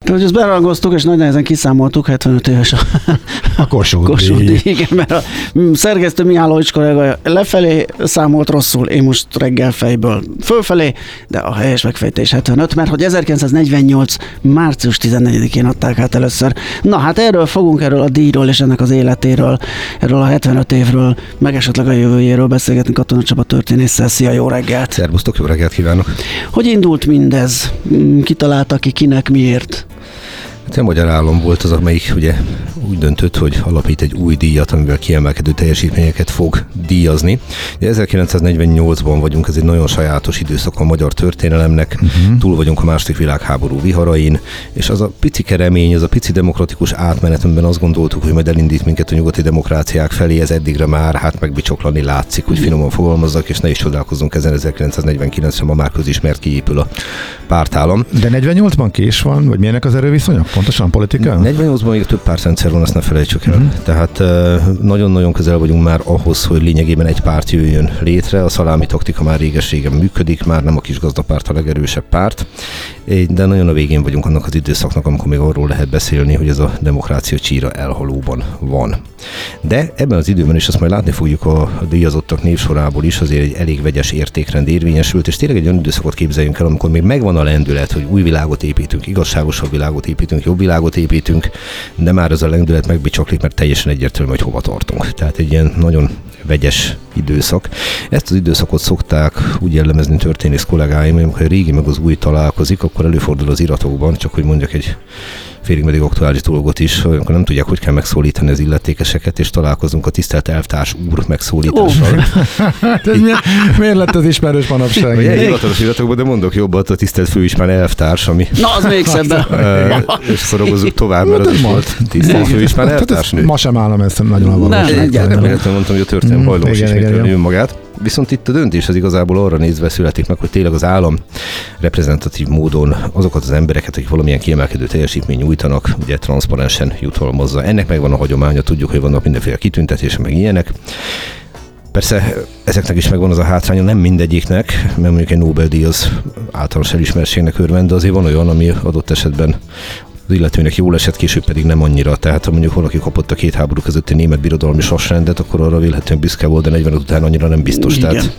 Hogy ezt berangoztuk, és nagy nehezen kiszámoltuk, 75 éves a Kossuth díj. Igen, mert a szerkesztő Mihálovics kollega lefelé számolt rosszul, én most reggel fejből fölfelé, de a helyes megfejtés 75, mert hogy 1948. március 14-én adták át először. Na hát erről a díjról és ennek az életéről, erről a 75 évről, meg esetleg a jövőjéről beszélgetni Katona Csaba történésszel. Szia, jó reggelt! Szervusztok, jó reggelt kívánok! Hogy indult mindez? Ki találta ki, kinek, miért? A Magyar Állam volt az, amelyik ugye úgy döntött, hogy alapít egy új díjat, amivel kiemelkedő teljesítményeket fog díjazni. 1948-ban vagyunk, ez egy nagyon sajátos időszak a magyar történelemnek, túl vagyunk a II. Világháború viharain, és az a pici remény, az a pici demokratikus átmenet, amiben azt gondoltuk, hogy majd elindít minket a nyugati demokráciák felé, ez eddigre már megbicsoklani látszik, hogy finoman fogalmazzak, és ne is csodálkozzunk ezen, 1949-ben ma már közismert kiépül a pártállam. De 48-ban ki is van, vagy milyenek az erőviszonyok? Pontosan politika? 48-ban még több pártrendszer van, azt ne felejtsük el. Tehát nagyon-nagyon közel vagyunk már ahhoz, hogy lényegében egy párt jöjjön létre. A szalámi taktika már réges-régen működik, már nem a kis gazdapárt a legerősebb párt, de nagyon a végén vagyunk annak az időszaknak, amikor még arról lehet beszélni, hogy ez a demokrácia csíra elhalóban van. De ebben az időben is, azt majd látni fogjuk a díjazottak névsorából is, azért egy elég vegyes értékrend érvényesült, és tényleg egy olyan időszakot képzeljünk el, amikor még megvan a lendület, hogy új világot építünk, igazságosabb világot építünk, jobb világot építünk, de már az a lendület megbicsaklik, mert teljesen egyértelmű, hogy hova tartunk. Tehát egy ilyen nagyon vegyes időszak. Ezt az időszakot szokták úgy jellemezni történész kollégáim, hogy amikor a régi meg az új találkozik, akkor előfordul az iratokban, csak hogy mondjak egy félig meddig aktuális dolgot is, amikor nem tudják, hogy kell megszólítani az illetékeseket, és találkozunk a tisztelt elvtárs úr megszólítással. Miért lett az ismerős manapság? Hivatalos iratokban, de mondok jobbat, a tisztelt főispán elvtárs, ami... Na, az még szebben. És szorogozzuk tovább, mert az is volt tisztelt főispán elvtársnő. Ma sem állom ezt nagyon a valóság. Remélhetően mondtam, hogy a történelem hajlamos ismételni önmagát. Viszont itt a döntés az igazából arra nézve születik meg, hogy tényleg az állam reprezentatív módon azokat az embereket, akik valamilyen kiemelkedő teljesítmény nyújtanak, ugye transzparensen jutalmazza. Ennek megvan a hagyománya, tudjuk, hogy vannak mindenféle kitüntetések, meg ilyenek. Persze ezeknek is megvan az a hátránya, nem mindegyiknek, mert mondjuk egy Nobel-díj az általános elismertségnek örvend, de azért van olyan, ami adott esetben az illetőnek jól esett, később pedig nem annyira. Tehát ha mondjuk valaki kapott a két háború közötti német birodalmi sorrendet, akkor arra vélhetően büszke volt, de 40 után annyira nem biztos. Igen. Tehát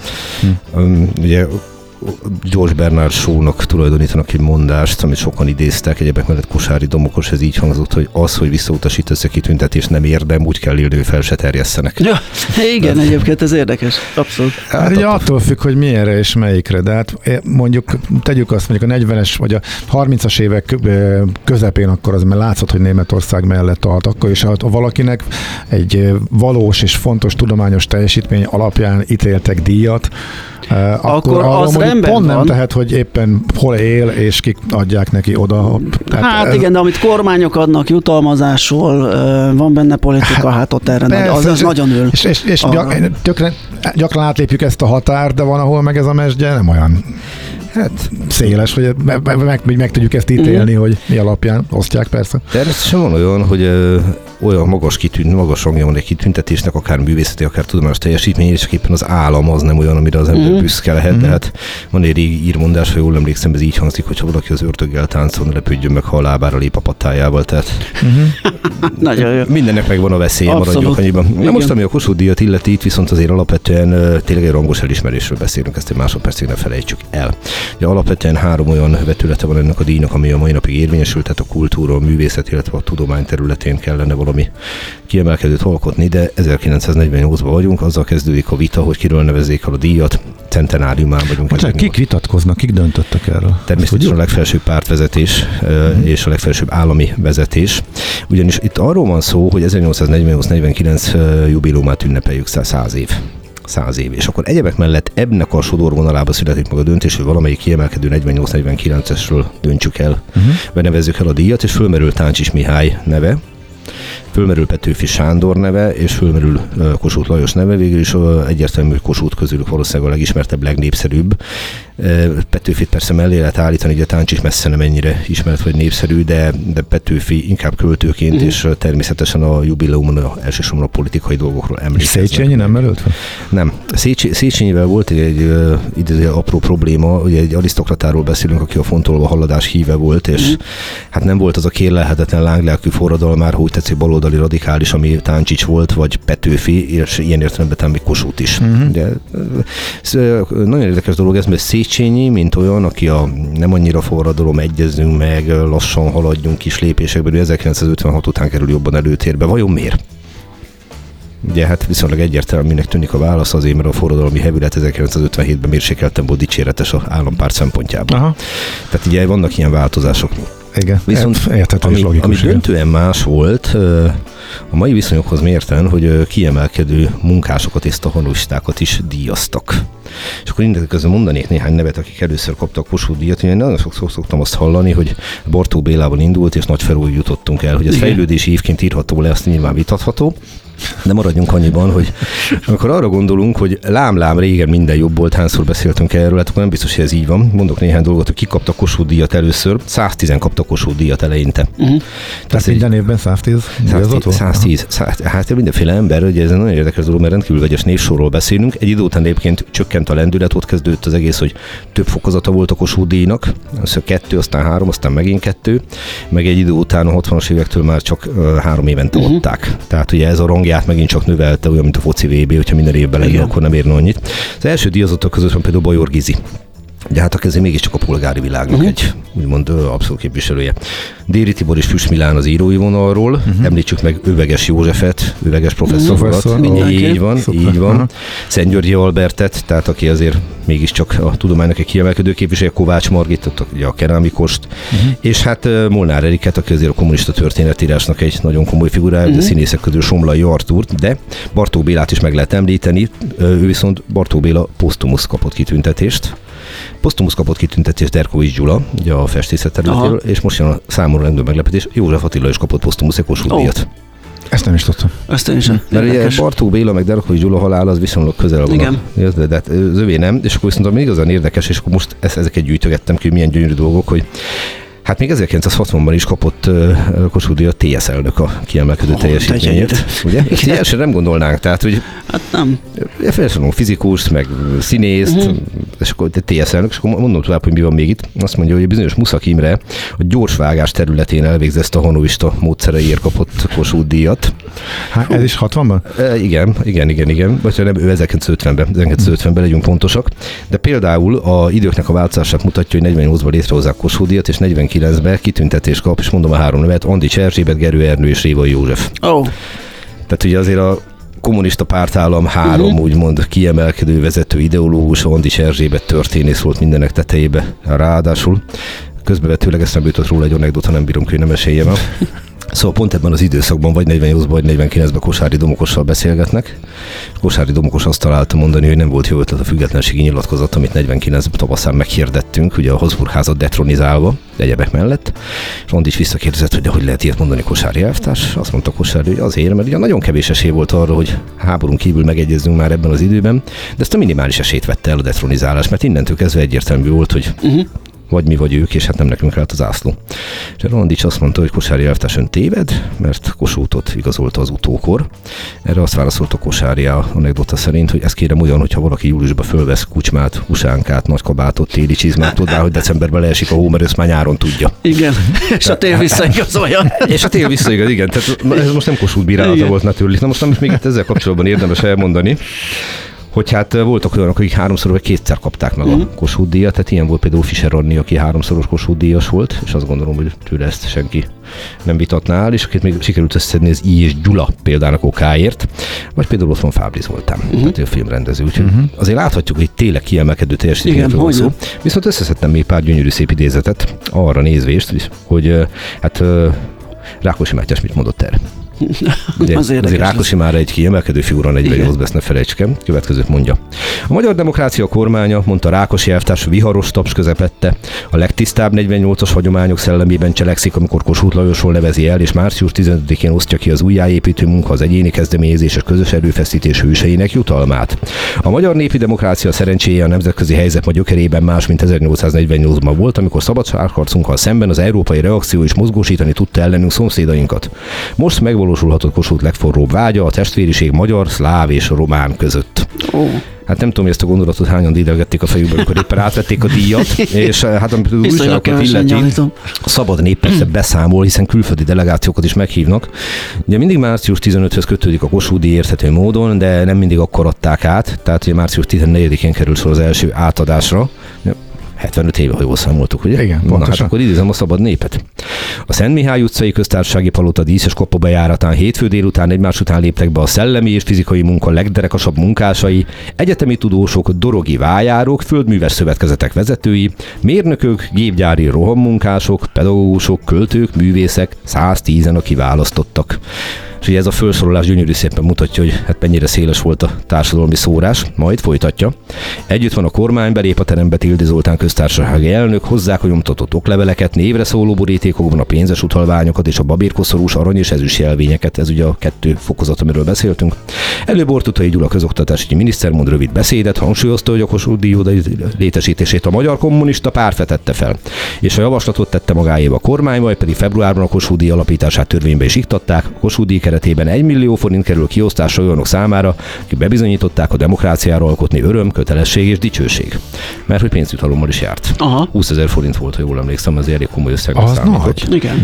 ugye George Bernard Shaw-nak tulajdonítanak egy mondást, amit sokan idéztek, egyebek mellett Kosári Domokos, ez így hangzott, hogy az, hogy visszautasítasz a kitüntetést nem érdem, úgy kell élni, hogy fel se terjesszenek. Ja, igen, egyébként ez érdekes, abszolút. Hát ugye attól függ, hogy milyenre és melyikre, de hát mondjuk tegyük azt, mondjuk a 40-es vagy a 30-as évek közepén akkor az, mert látszott, hogy Németország mellett állt, akkor is ha valakinek egy valós és fontos tudományos teljesítmény alapján ítéltek díjat, akkor az rendben pont van. Nem tehet, hogy éppen hol él, és kik adják neki oda. Hát igen, de amit kormányok adnak jutalmazásul, van benne politika, hát ott erre az nagyon ül. És gyakran átlépjük ezt a határt, de van, ahol meg ez a mesdje nem olyan széles, hogy meg tudjuk ezt ítélni, hogy mi alapján osztják persze. Természetesen van olyan, hogy olyan magas rangja van egy kitüntetésnek, akár művészeti, akár tudományos teljesítmény, és éppen az állam az nem olyan, amire az ember büszke lehet. De hát van egy régi írmondás, ha jól emlékszem, ez így hangzik, hogyha valaki az ördöggel táncol, ne lepődjön meg, ha a lábára lép a pattájával. Tehát nagyon jó. Mindennek megvan a veszélye, maradjunk annyiban. Na most, ami a Kossuth díjat illeti, itt viszont azért alapvetően tényleg egy rangos elismerésről beszélünk, ezt egy másodpercig ne felejtsük el. Ugye alapvetően 3 olyan vetülete van ennek a díjnak, ami a mai napig érvényesült, tehát a kultúra, a művészet, illetve a tudomány területén kellene valami kiemelkedőt alkotni, de 1948-ban vagyunk, azzal kezdődik a vita, hogy kiről nevezzék el a díjat, centenáriumán vagyunk. Kik vitatkoznak, kik döntöttek erről? Természetesen a legfelsőbb pártvezetés és a legfelsőbb állami vezetés. Ugyanis itt arról van szó, hogy 1848-49 jubileumát ünnepeljük 100 év. 100 év. És akkor egyebek mellett ennek a sodorvonalába születik meg a döntés, hogy valamelyik kiemelkedő 48-49-esről döntsük el, benevezzük el a díjat, és fölmerül Táncsis Mihály neve. Fölmerül Petőfi Sándor neve, és fölmerül Kossuth Lajos neve, végül is egyértelmű, hogy Kossuth közülük valószínűleg a legismertebb, legnépszerűbb. Petőfit persze mellé lehet állítani, hogy a Táncsics messze nem ennyire ismert vagy népszerű, de Petőfi inkább költőként, és természetesen a jubileumon elsősorban a politikai dolgokról emlékeznek. Széchenyi nem merült fel? Nem. Széchenyivel volt egy apró probléma, ugye egy arisztokratáról beszélünk, aki a fontolva haladás híve volt, és hát nem volt az a kérlelhetetlen lánglelkű forradalmár, hogy tetszik baloldali radikális, ami Táncsics volt, vagy Petőfi, és ilyen értelemben talán még Kossuth is. De, nagyon érdekes dolog ez, mert Széchenyi, mint olyan, aki nem annyira forradalom, egyezzünk meg, lassan haladjunk kis lépésekben, ő 1956 után kerül jobban előtérbe. Vajon miért? Ugye hát viszonylag egyértelműnek tűnik a válasz azért, mert a forradalmi hevület 1957-ben mérsékelten volt dicséretes az állampárt szempontjából. Aha. Tehát ugye vannak ilyen változások. Igen, viszont ami döntően más volt a mai viszonyokhoz mérten, hogy kiemelkedő munkásokat és stahanistákat is díjaztak. És akkor innen közben mondanék néhány nevet, akik először kaptak Kossuth díjat. Én nagyon szoktam azt hallani, hogy Bartók Bélával indult, és Nagyferóig jutottunk el. Hogy ez fejlődési évként írható le, azt nyilván vitatható. De maradjunk annyiban, hogy amikor arra gondolunk, hogy lám régen minden jobb volt, hányszor beszéltünk erről, hát akkor nem biztos, hogy ez így van. Mondok néhány dolgot, hogy ki kapta Kossuth díjat először. 110 kapta Kossuth díjat eleinte. Tehát minden évben 110? 110. Hát mindenféle ember, ugye ez egy nagyon érdekes dolog, mert rendkívül vegyes névsorról beszélünk. Egy idő után egyébként csökkent a lendület, ott kezdődött az egész, hogy több fokozata volt a Kossuth díjnak. Először 2, aztán 3, aztán megint 2. Meg egy idő után a 60-as évektől már csak 3 évente adták. Tehát ugye ez a rangját megint csak növelte, olyan, mint a foci VB, hogyha minden évben lenne, akkor nem érne annyit. Az első díjazottak között van például Bajor Gizi. De hát ez mégiscsak a polgári világnak egy úgymond abszolút képviselője. Déri Tibor és Füst Milán az írói vonalról, említsük meg Üveges Józsefet, Üveges professzorokat. Így van. Szentgyörgyi Albertet, tehát aki azért mégiscsak a tudománynak egy kiemelkedő képviselője, Kovács Margit, ugye a kerámikost, és hát Molnár Eriket, aki azért a kommunista történetírásnak egy nagyon komoly figurája, de színészek közül Somlai Artúrt, de Bartók Bélát is meg lehet említeni, ő viszont Bartók Béla posztumusz kapott kitüntetést. Posztumusz kapott kitüntetést Derkovich Gyula, ugye a festészet területéről, és most jön a számomra legnagyobb meglepetés, József Attila is kapott posztumusz Kossuth díjat. Ezt nem is tudtam. Ezt én sem. Mert ugye Bartók Béla meg Derkovich Gyula halála az viszonylag közel van. Igen. De hát az övé nem, és akkor viszont ami igazán érdekes, és akkor most ezeket gyűjtögettem ki, hogy milyen gyönyörű dolgok, hogy hát még 1960-ban is kapott Kossuth díjat TSZ elnök a kiemelkedő teljesítményét. Ugye? Ezt elsőre nem gondolnánk, tehát, hogy hát nem. Felsorolunk fizikus, meg színészt, és akkor TSZ elnök, és akkor mondom tovább, hogy mi van még itt. Azt mondja, hogy bizonyos Muszak Imre a gyorsvágás területén elvégzett a hanoista módszereiért kapott Kossuth díjat. Hát ez is 60-ban? Igen. Vagy nem, ő 1950-ben legyünk pontosak. De például a időknek a változását mutatja, hogy 48-ban létrehozzák Kossuth díjat, és 49-ben kitüntetést kap, és mondom a 3 nevet, Andics Erzsébet, Gerő Ernő és Révai József. Tehát ugye azért a kommunista pártállam 3 úgymond kiemelkedő vezető ideológus, Andics Erzsébet történész volt mindenek tetejébe. Ráadásul közbevetőleg eszembe jutott róla egy anekdota, nem bírom, hogy nem meséljem el. Szóval pont ebben az időszakban, vagy 48-ban, vagy 49-ben Kossuth Domokossal beszélgetnek. Kossuth Domokos azt találta mondani, hogy nem volt jó ötlet a függetlenségi nyilatkozat, amit 49 tavaszán meghirdettünk, ugye a Habsburg-házat detronizálva, egyebek mellett. És Andics visszakérdezett, hogy de hogy lehet ilyet mondani Kossuth elvtárs? Azt mondta Kossuth, hogy azért, mert ugye nagyon kevés esély volt arra, hogy háborún kívül megegyezzünk már ebben az időben, de ezt a minimális esélyt vette el a detronizálás, mert innentől kezdve egyértelmű volt, hogy vagy mi, vagy ők, és hát nem nekünk állt az ászló. És Andics azt mondta, hogy Kossuth elvtárs ön téved, mert Kossuthot igazolta az utókor. Erre azt válaszolta Kossuth anekdota szerint, hogy ez kérem olyan, hogyha valaki júliusban fölvesz kucsmát, usánkát, nagy kabátot, téli csizmát, tudná, hogy decemberben leesik a hó, mert ezt már nyáron tudja. Igen, és a tél visszaigazolja. És a tél visszaigaz, igen. Tehát ez most nem Kossuth bírálata volt naturlig. Na most még itt ezzel kapcsolatban érdemes elmondani, hogy hát voltak olyanok, akik 3-szor vagy 2-szer kapták meg a Kossuth díjat, tehát ilyen volt például Fischer Anni, aki 3-szoros Kossuth díjas volt, és azt gondolom, hogy tőle ezt senki nem vitatná el, és akit még sikerült összedni az I. és Gyula példának okáért, vagy például ott van Fábri Zoltán, tehát ő a filmrendező. Azért láthatjuk, hogy tényleg kiemelkedő teljesítményről van szó. Viszont összeszedtem még pár gyönyörű szép idézetet arra nézvést, hogy hát Rákosi Mátyás mit mondott erre. Azért Rákosi már egy kiemelkedő figura 48-ban, ezt ne felejtsük el. Következőt mondja. A Magyar Demokrácia kormánya, mondta Rákosi elvtárs, viharos taps közepette, a legtisztább 48-as hagyományok szellemében cselekszik, amikor Kossuth Lajosról nevezi el, és március 15-én osztja ki az újjáépítő munka az egyéni kezdeményezés és közös erőfeszítés hőseinek jutalmát. A magyar népi demokrácia szerencséje a nemzetközi helyzet ma gyökerében más, mint 1848-ban volt, amikor szabadságharcunkkal szemben az európai reakció is mozgósítani tudta ellenünk szomszédainkat. Most megvalósulhatott Kossuth legforróbb vágya, a testvériség magyar, szláv és román között. Hát nem tudom, hogy ezt a gondolatot hányan dédelgették a fejükben, amikor éppen átvették a díjat, és hát amit az újságokat illeti, a Szabad Nép persze beszámol, hiszen külföldi delegációkat is meghívnak. Ugye mindig március 15-höz kötődik a Kossuth díj érthető módon, de nem mindig akkor adták át, tehát ugye március 14-én került sor az első átadásra. 75 éve, ha jól számoltuk, ugye? Igen, na, hát akkor idézem a Szabad Népet. A Szent Mihály utcai köztársasági palota díszes kapu bejáratán hétfő délután egymás után léptek be a szellemi és fizikai munka legderekasabb munkásai, egyetemi tudósok, dorogi vájárok, földműves szövetkezetek vezetői, mérnökök, gépgyári rohammunkások, pedagógusok, költők, művészek, 110-en a kiválasztottak. És ugye ez a felsorolás gyönyörű szépen mutatja, hogy hát mennyire széles volt a társadalmi szórás, majd folytatja. Együtt van a kormány, belép a terembe Tildy Zoltán köztársasági elnök, hozzák a nyomtatott okleveleket, névre szóló borítékokban a pénzes utalványokat és a babérkoszorús arany és ezüst jelvényeket, ez ugye a 2 fokozat, amiről beszéltünk. Előbb Ortutai Gyula közoktatásügyi miniszter mond rövid beszédet, hangsúlyozta, hogy a Kossuth díj létesítését a Magyar Kommunista Párt vetette fel, és a javaslatot tette magáéba a kormány, majd pedig februárban a Kossuth díj alapítását törvénybe is iktatták. A Kossuth díj keretében 1 millió forint kerül kiosztásra olyanok számára, akik bebizonyították, a demokráciára alkotni öröm, kötelesség és dicsőség. Mert hogy pénzjutalommal is járt. 20 000 forint volt, ha jól emlékszem, az elég komoly összegnek számított. Igen.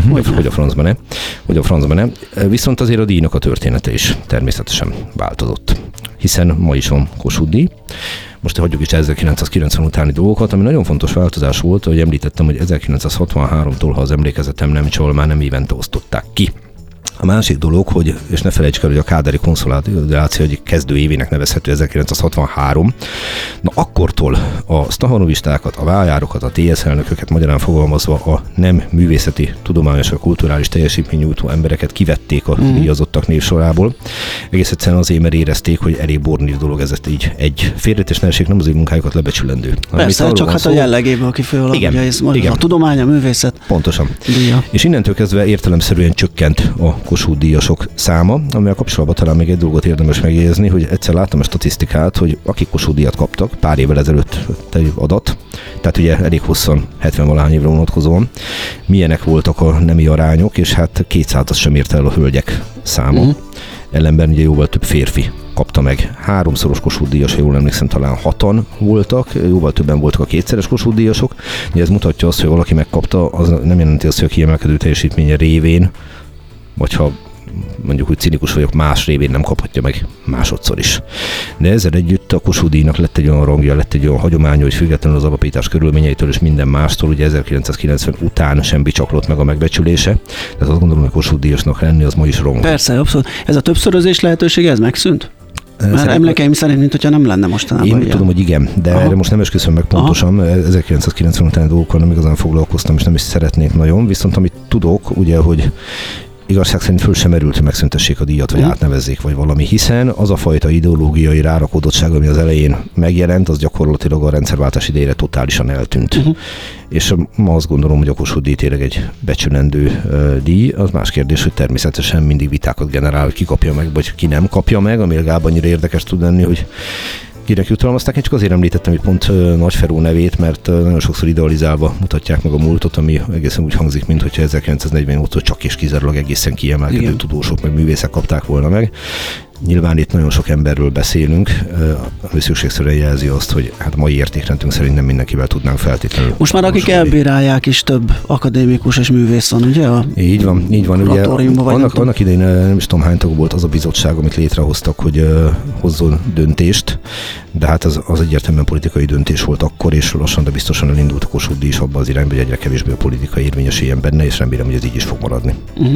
Hogy a francba ne. Viszont azért a díjnak a története is természetesen változott. Hiszen ma is van Kossuth díj. Most hagyjuk is 1990 utáni dolgokat, ami nagyon fontos változás volt, hogy említettem, hogy 1963-tól, ha az emlékezetem nem csal, már nem évente osztották ki. A másik dolog, hogy, és ne felejtsük el, hogy a káderi konszolidáció egy kezdő évének nevezhető 1963, na akkortól a sztahanovistákat, a vájárokat, a TSZ elnököket, magyarán fogalmazva a nem művészeti, tudományos vagy kulturális teljesítményújtó embereket kivették a díjazottak névsorából. Egész egyszerűen azért, mert érezték, hogy elég bornír dolog ez így egy félreértés ne essék, nem az ő munkájukat lebecsülendő. Persze, csak hát a jellegéből kifolyólag, ugye ez a tudomány, a művészet. Pontosan. Díja. És innentől kezdve értelemszerűen csökkent a Kossuth díjasok száma, amivel kapcsolatban talán még egy dolgot érdemes megjegyezni, hogy egyszer láttam a statisztikát, hogy akik Kossuth díjat kaptak, pár évvel ezelőtt adat, tehát ugye elég hosszan, 70-valahány évre vonatkozóan, milyenek voltak a nemi arányok, és hát 200-at sem ért el a hölgyek száma. Ellenben ugye jóval több férfi kapta meg. 3-szoros Kossuth díjas, ha jól emlékszem, talán 6-an voltak, jóval többen voltak a 2-szeres Kossuth díjasok. Ugye ez mutatja azt, hogy valaki megkapta, az nem jelenti azt, hogy a kiemelkedő teljesítménye révén, vagy ha mondjuk úgy cinikus vagyok, más révén nem kaphatja meg másodszor is. De ezzel együtt a Kossuth díjnak lett egy olyan rangja, lett egy olyan hagyománya, hogy függetlenül az alapítás körülményeitől és minden mástól, ugye 1990 után sem bicsaklott meg a megbecsülése. Tehát azt gondolom, hogy Kossuth díjasnak lenni az ma is rong. Persze, abszolút. Ez a többszörözés lehetősége, ez megszűnt? Mert emlékeim szerint, mintha nem lenne mostanában. Én úgy tudom, hogy igen, de erre most nem esküszöm meg pontosan. 1990 utáni dolgokkal nem igazán foglalkoztam, és nem is szeretnék nagyon. Viszont amit tudok, ugye, hogy igazság szerint föl sem merült, hogy megszüntessék a díjat, vagy átnevezzék, vagy valami, hiszen az a fajta ideológiai rárakódottság, ami az elején megjelent, az gyakorlatilag a rendszerváltás idejére totálisan eltűnt. És ma azt gondolom, hogy a Kossuth díj tényleg egy becsülendő díj. Az más kérdés, hogy természetesen mindig vitákat generál, hogy ki kapja meg, vagy ki nem kapja meg, ami legalább annyira érdekes tud lenni, hogy kinek jutalmazták. Én csak azért említettem, hogy pont Nagyferó nevét, mert nagyon sokszor idealizálva mutatják meg a múltot, ami egészen úgy hangzik, mintha 1948-tól csak és kizárólag egészen kiemelkedő tudósok meg művészek kapták volna meg. Nyilván itt nagyon sok emberről beszélünk, ami szükségszerűen jelzi azt, hogy hát mai értékrendünk szerint nem mindenkivel tudnánk feltétlenül. Most már akik elbírálják is, több akadémikus és művész van, ugye? Így van. Ugye annak idején nem is tudom hány tag volt az a bizottság, amit létrehoztak, hogy hozzon döntést, de hát az egyértelműen politikai döntés volt akkor, és lassan, de biztosan elindult a Kossuth díj is abba az irányba, hogy egyre kevésbé a politika érvényesüljen benne, és remélem, hogy ez így is fog maradni.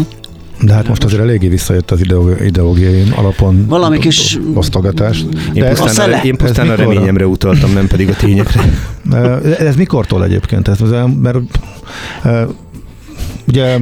De hát most azért eléggé visszajött az ideológiai alapon valami kis osztogatás. Én pusztán a reményemre utaltam, nem pedig a tényekre. Ez mikortól egyébként? Mert Ugye,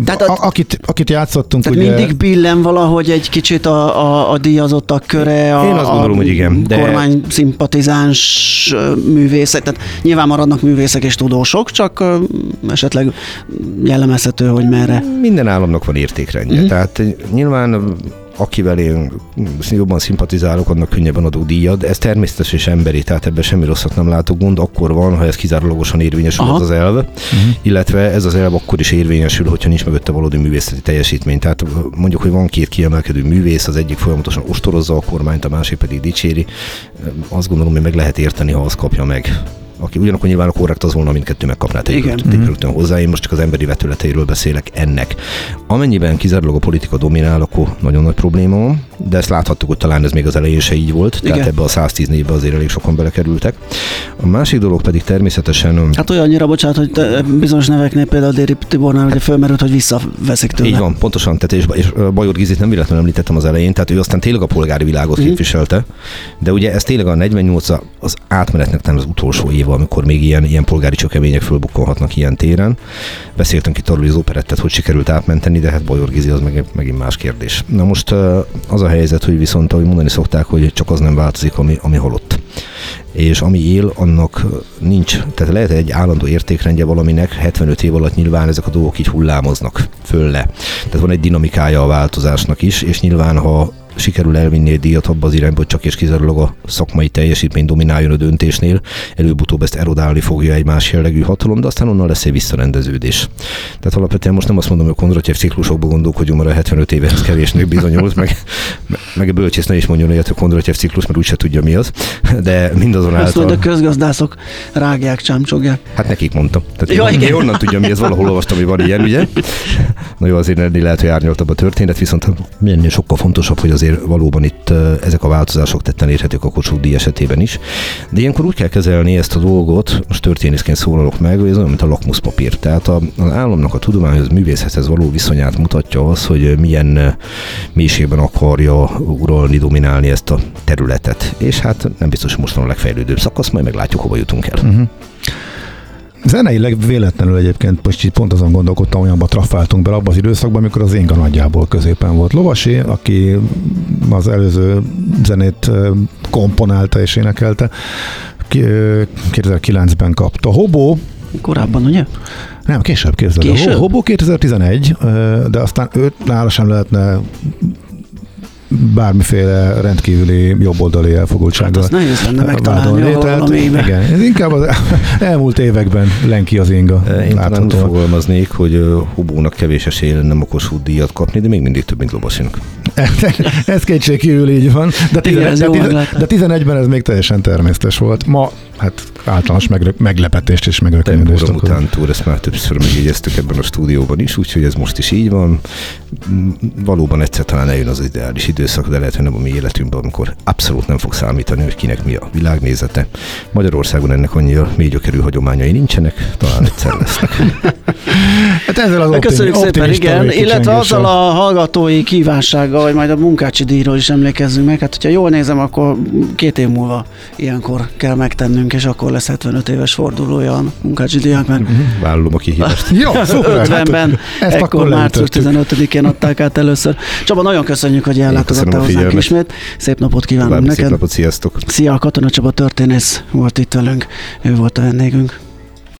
akit játszottunk, tehát ugye... mindig billen valahogy egy kicsit a díjazottak köre, Én azt gondolom, hogy igen, de... kormány szimpatizáns művészek, tehát nyilván maradnak művészek és tudósok, csak esetleg jellemezhető, hogy merre. Minden államnak van értékrendje, tehát nyilván akivel én jobban szimpatizálok, annak könnyebben adok díjat, de ez természetes és emberi, tehát ebben semmi rosszat nem látok, gond akkor van, ha ez kizárólagosan érvényesül az elv, illetve ez az elv akkor is érvényesül, hogyha nincs mögötte valódi művészeti teljesítmény. Tehát mondjuk, hogy van két kiemelkedő művész, az egyik folyamatosan ostorozza a kormányt, a másik pedig dicséri. Azt gondolom, hogy meg lehet érteni, ha azt kapja meg. Aki ugyanakkor nyilván a korrekt az volna, mindkettő megkapná rögtön hozzá. Én most csak az emberi vetületeiről beszélek ennek. Amennyiben kizárólag a politika dominál, akkor nagyon nagy probléma van, de ezt láthattuk, hogy talán ez még az elején se így volt, tehát ebbe a 110 névbe azért elég sokan belekerültek. A másik dolog pedig természetesen... Hát olyannyira, bocsánat, hogy bizonyos neveknél például Déri Tibornál ugye fölmerült, hogy visszaveszik tőle. Így van, pontosan, tehát és Bajor Gizit nem véletlenül említettem az elején, tehát ő aztán tényleg a polgári világot képviselte, de ugye ez tényleg a 48 az átmenetnek nem az utolsó év, amikor még ilyen polgári csökemények fölbukkolhatnak ilyen téren. Beszéltünk itt arról, hogy az operettet hogy sikerült átmenteni, de hát Bajor Gizi az megint más kérdés. Na most az a helyzet, hogy viszont, ahogy mondani szokták, hogy csak az nem változik, ami halott. És ami él, annak nincs, tehát lehet egy állandó értékrendje valaminek, 75 év alatt nyilván ezek a dolgok így hullámoznak föl-le. Tehát van egy dinamikája a változásnak is, és nyilván, ha sikerül elvinni egy díjat abba az irányba, hogy csak és kizárólag a szakmai teljesítmény domináljon a döntésnél, előbb-utóbb ezt erodálni fogja egy más jellegű hatalom, de aztán onnan lesz egy visszarendeződés. Tehát alapvetően most nem azt mondom, hogy a Kondratyev ciklusokban gondolkodjunk, mert a 75 évehez kevésnek bizonyult, meg a bölcsész ne is mondjon olyat, hogy a Kondratyev ciklus, mert úgyse tudja mi az, de mindazonáltal... Azt mondja, a közgazdászok rágják, csámcsogják. Hát nekik mondtam. Tehát én onnan tudja, mi ez, valahol olvastam, hogy van ilyen, ugye? Na jó, azért ennél lehet, hogy árnyaltabb a történet, viszont ennél sokkal fontosabb, hogy azért valóban itt ezek a változások tetten érhetők a Kossuth díj esetében is. De ilyenkor úgy kell kezelni ezt a dolgot, most történészként szólalok meg, hogy ez olyan, mint a lakmuszpapír. Tehát az államnak a tudományhoz, művészethez való viszonyát mutatja az, hogy milyen mélységben akarja uralni, dominálni ezt a területet. És hát nem biztos, hogy most van a legfejlődőbb szakasz, majd meglátjuk, hova jutunk el. Zeneileg véletlenül egyébként most így pont azon gondolkodtam, olyanba trafáltunk be abban az időszakban, amikor az Inga nagyjából középen volt. Lovasi, aki az előző zenét komponálta és énekelte, 2009-ben kapta. Hobó... Korábban, ugye? Nem, később képzeld. Hobó 2011, de aztán nála sem lehetne bármiféle rendkívüli jobboldali elfogultsággal. Hát azt nehéz lenne megtalálni valamiben. Igen, ez inkább az elmúlt években lenki az Inga. Én talán úgy fogalmaznék, hogy Hobónak kevés esélye lenne a Kossuth díjat kapni, de még mindig több, mint Lovasinak. Ez kétségkívül így van, de 11-ben ez még teljesen természetes volt. Ma hát általános meglepetést és megrökönyödést okoz. Utántúr, ezt már többször megjegyeztük ebben a stúdióban is, úgyhogy ez most is így van. Valóban egyszer talán eljön az ideális időszak, de lehet, hogy nem a mi életünkben, amikor abszolút nem fog számítani, hogy kinek mi a világnézete. Magyarországon ennek annyira mély gyökerű hagyományai nincsenek, talán egyszer lesznek. Hát ezzel az köszönjük szépen, igen, illetve azzal a hallgatói kívánsággal, hogy majd a Munkácsi díjról is emlékezzünk meg. Hát, hogyha jól nézem, akkor 2 év múlva ilyenkor kell megtennünk, és akkor lesz 75 éves fordulója a Munkácsi díjnak, mert vállalom a kihívást. Jó, szuper, 50-ben, ekkor március 15-én adták át először. Csaba, nagyon köszönjük, hogy ellátogattál hozzánk ismét. Szép napot kívánunk neked. Szép napot, sziasztok. Szia, Katona Csaba történész volt itt velünk, ő volt a vendégünk.